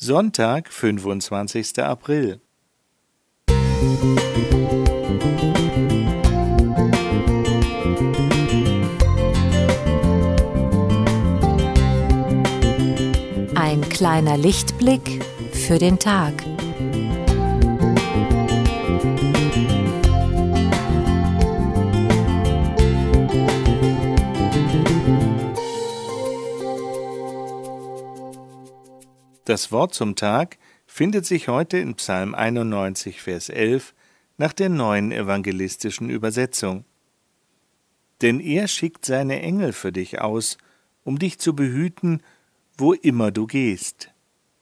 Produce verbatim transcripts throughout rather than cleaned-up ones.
Sonntag, fünfundzwanzigster April. Ein kleiner Lichtblick für den Tag. Das Wort zum Tag findet sich heute in Psalm einundneunzig, Vers elf, nach der neuen evangelistischen Übersetzung. Denn er schickt seine Engel für dich aus, um dich zu behüten, wo immer du gehst.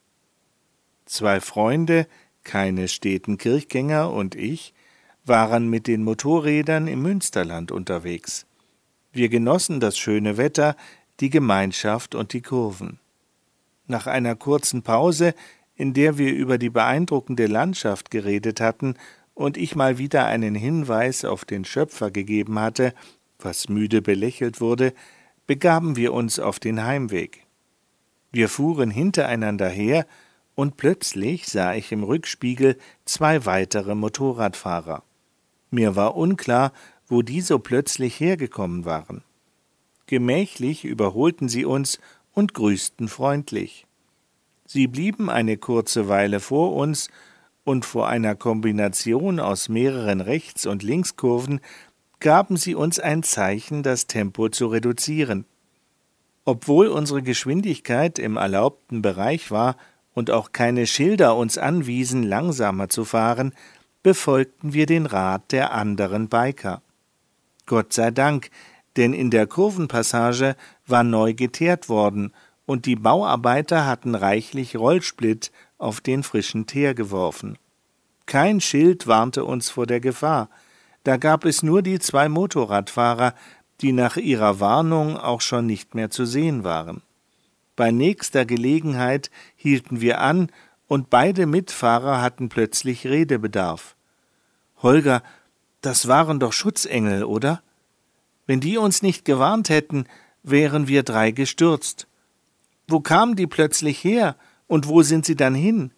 Zwei Freunde, keine steten Kirchgänger und ich, waren mit den Motorrädern im Münsterland unterwegs. Wir genossen das schöne Wetter, die Gemeinschaft und die Kurven. Nach einer kurzen Pause, in der wir über die beeindruckende Landschaft geredet hatten und ich mal wieder einen Hinweis auf den Schöpfer gegeben hatte, was müde belächelt wurde, begaben wir uns auf den Heimweg. Wir fuhren hintereinander her, und plötzlich sah ich im Rückspiegel zwei weitere Motorradfahrer. Mir war unklar, wo die so plötzlich hergekommen waren. Gemächlich überholten sie uns und grüßten freundlich. Sie blieben eine kurze Weile vor uns, und vor einer Kombination aus mehreren Rechts- und Linkskurven gaben sie uns ein Zeichen, das Tempo zu reduzieren. Obwohl unsere Geschwindigkeit im erlaubten Bereich war und auch keine Schilder uns anwiesen, langsamer zu fahren, befolgten wir den Rat der anderen Biker. Gott sei Dank, denn in der Kurvenpassage war neu geteert worden und die Bauarbeiter hatten reichlich Rollsplit auf den frischen Teer geworfen. Kein Schild warnte uns vor der Gefahr. Da gab es nur die zwei Motorradfahrer, die nach ihrer Warnung auch schon nicht mehr zu sehen waren. Bei nächster Gelegenheit hielten wir an, und beide Mitfahrer hatten plötzlich Redebedarf. »Holger, das waren doch Schutzengel, oder? Wenn die uns nicht gewarnt hätten, wären wir drei gestürzt. Wo kamen die plötzlich her, und wo sind sie dann hin?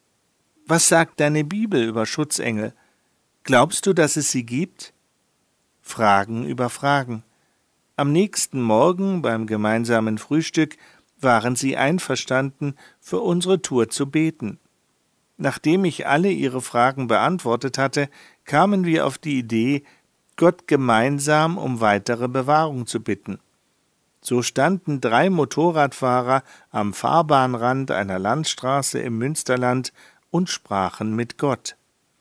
Was sagt deine Bibel über Schutzengel? Glaubst du, dass es sie gibt?« Fragen über Fragen. Am nächsten Morgen beim gemeinsamen Frühstück waren sie einverstanden, für unsere Tour zu beten. Nachdem ich alle ihre Fragen beantwortet hatte, kamen wir auf die Idee, Gott gemeinsam um weitere Bewahrung zu bitten. So standen drei Motorradfahrer am Fahrbahnrand einer Landstraße im Münsterland und sprachen mit Gott.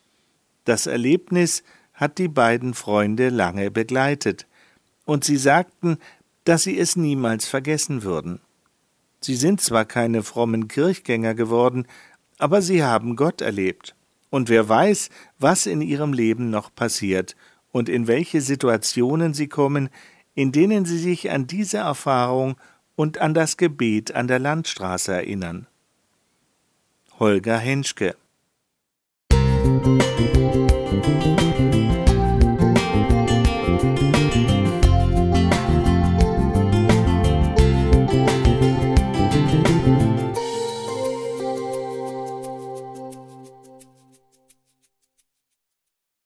Das Erlebnis hat die beiden Freunde lange begleitet, und sie sagten, dass sie es niemals vergessen würden. Sie sind zwar keine frommen Kirchgänger geworden, aber sie haben Gott erlebt, und wer weiß, was in ihrem Leben noch passiert und in welche Situationen sie kommen, in denen sie sich an diese Erfahrung und an das Gebet an der Landstraße erinnern. Holger Henschke.